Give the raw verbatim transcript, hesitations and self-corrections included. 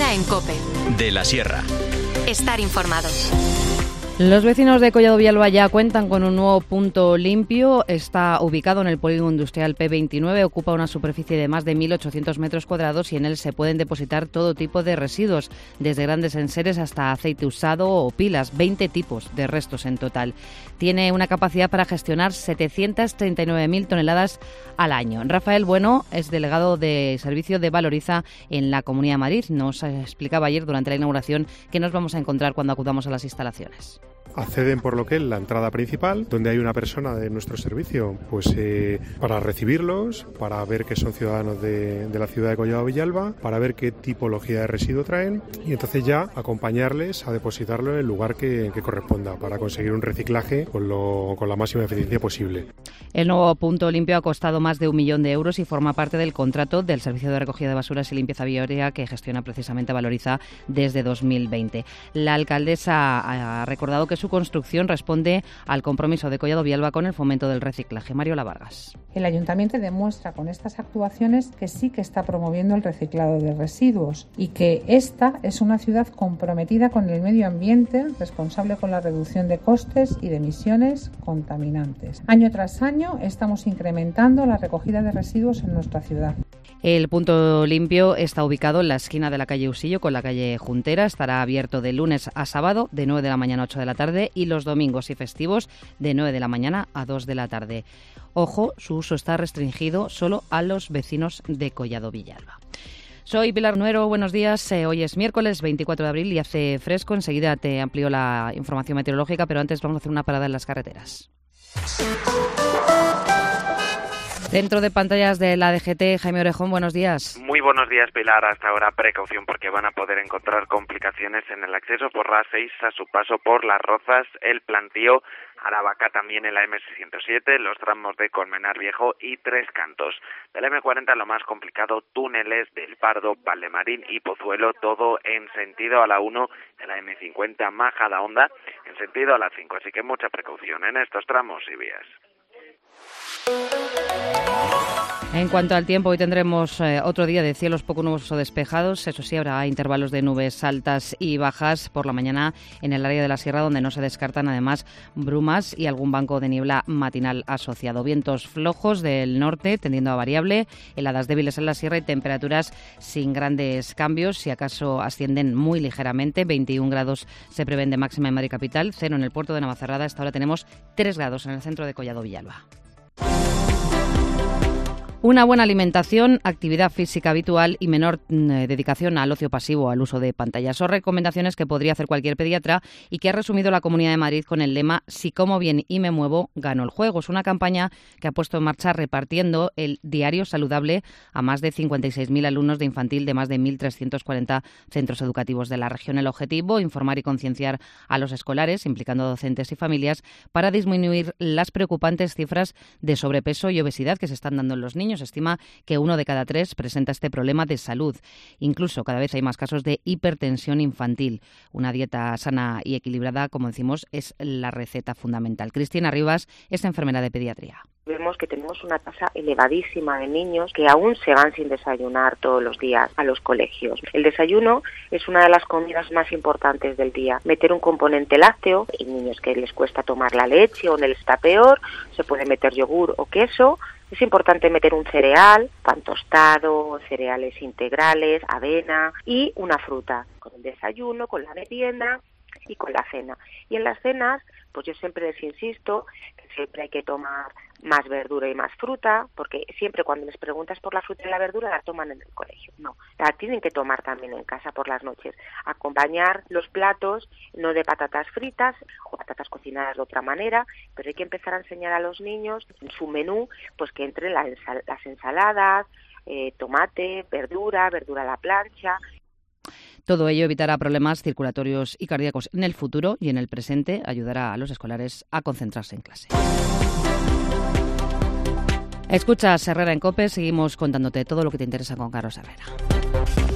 Herrera en COPE. De la Sierra. Estar informados. Los vecinos de Collado Villalba ya cuentan con un nuevo punto limpio. Está ubicado en el polígono industrial P veintinueve, ocupa una superficie de más de mil ochocientos metros cuadrados y en él se pueden depositar todo tipo de residuos, desde grandes enseres hasta aceite usado o pilas, veinte tipos de restos en total. Tiene una capacidad para gestionar setecientas treinta y nueve mil toneladas al año. Rafael Bueno es delegado de servicio de Valoriza en la Comunidad de Madrid. Nos explicaba ayer durante la inauguración qué nos vamos a encontrar cuando acudamos a las instalaciones. Acceden por lo que es la entrada principal, donde hay una persona de nuestro servicio pues eh, para recibirlos, para ver que son ciudadanos de, de la ciudad de Collado Villalba, para ver qué tipología de residuo traen y entonces ya acompañarles a depositarlo en el lugar que, que corresponda para conseguir un reciclaje con, lo, con la máxima eficiencia posible. El nuevo punto limpio ha costado más de un millón de euros y forma parte del contrato del Servicio de Recogida de Basuras y Limpieza Viaria que gestiona precisamente Valoriza desde dos mil veinte. La alcaldesa ha recordado que su construcción responde al compromiso de Collado Villalba con el fomento del reciclaje. Mariola Vargas. El Ayuntamiento demuestra con estas actuaciones que sí que está promoviendo el reciclado de residuos y que esta es una ciudad comprometida con el medio ambiente, responsable con la reducción de costes y de emisiones contaminantes. Año tras año estamos incrementando la recogida de residuos en nuestra ciudad. El punto limpio está ubicado en la esquina de la calle Usillo con la calle Juntera. Estará abierto de lunes a sábado de nueve de la mañana a ocho de la tarde y los domingos y festivos de nueve de la mañana a dos de la tarde. Ojo, su uso está restringido solo a los vecinos de Collado Villalba. Soy Pilar Nuero, buenos días. Eh, hoy es miércoles veinticuatro de abril y hace fresco. Enseguida te amplío la información meteorológica, pero antes vamos a hacer una parada en las carreteras. Dentro de pantallas de la D G T, Jaime Orejón, buenos días. Muy buenos días, Pilar. Hasta ahora precaución porque van a poder encontrar complicaciones en el acceso por la A seis a su paso por Las Rozas, el Plantío, Aravaca también en la eme ciento siete, los tramos de Colmenar Viejo y Tres Cantos. Del eme cuarenta lo más complicado, túneles del Pardo, Valdemarín y Pozuelo, todo en sentido a la uno de la eme cincuenta, Majadahonda en sentido a la cinco. Así que mucha precaución en estos tramos y vías. En cuanto al tiempo, hoy tendremos eh, otro día de cielos poco nubosos o despejados. Eso sí, habrá intervalos de nubes altas y bajas por la mañana en el área de la sierra, donde no se descartan además brumas y algún banco de niebla matinal asociado. Vientos flojos del norte, tendiendo a variable, heladas débiles en la sierra y temperaturas sin grandes cambios, si acaso ascienden muy ligeramente. veintiún grados se prevén de máxima en Madrid capital, cero en el puerto de Navacerrada. Hasta ahora tenemos tres grados en el centro de Collado Villalba. Una buena alimentación, actividad física habitual y menor eh, dedicación al ocio pasivo, al uso de pantallas. Son recomendaciones que podría hacer cualquier pediatra y que ha resumido la Comunidad de Madrid con el lema "Si como bien y me muevo, gano el juego". Es una campaña que ha puesto en marcha repartiendo el diario saludable a más de cincuenta y seis mil alumnos de infantil de más de mil trescientos cuarenta centros educativos de la región. El objetivo, informar y concienciar a los escolares, implicando a docentes y familias, para disminuir las preocupantes cifras de sobrepeso y obesidad que se están dando en los niños. Se estima que uno de cada tres presenta este problema de salud. Incluso cada vez hay más casos de hipertensión infantil. Una dieta sana y equilibrada, como decimos, es la receta fundamental. Cristina Rivas es enfermera de pediatría. Vemos que tenemos una tasa elevadísima de niños que aún se van sin desayunar todos los días a los colegios. El desayuno es una de las comidas más importantes del día. Meter un componente lácteo, y niños que les cuesta tomar la leche o les está peor, se puede meter yogur o queso. Es importante meter un cereal, pan tostado, cereales integrales, avena y una fruta, con el desayuno, con la merienda y con la cena. Y en las cenas, pues yo siempre les insisto que siempre hay que tomar más verdura y más fruta, porque siempre cuando les preguntas por la fruta y la verdura la toman en el colegio. No, la tienen que tomar también en casa por las noches. Acompañar los platos no de patatas fritas o patatas cocinadas de otra manera, pero hay que empezar a enseñar a los niños en su menú pues que entre la ensal- las ensaladas, eh, tomate, verdura, verdura a la plancha. Todo ello evitará problemas circulatorios y cardíacos en el futuro y en el presente ayudará a los escolares a concentrarse en clase. Escuchas Herrera en COPE, seguimos contándote todo lo que te interesa con Carlos Herrera.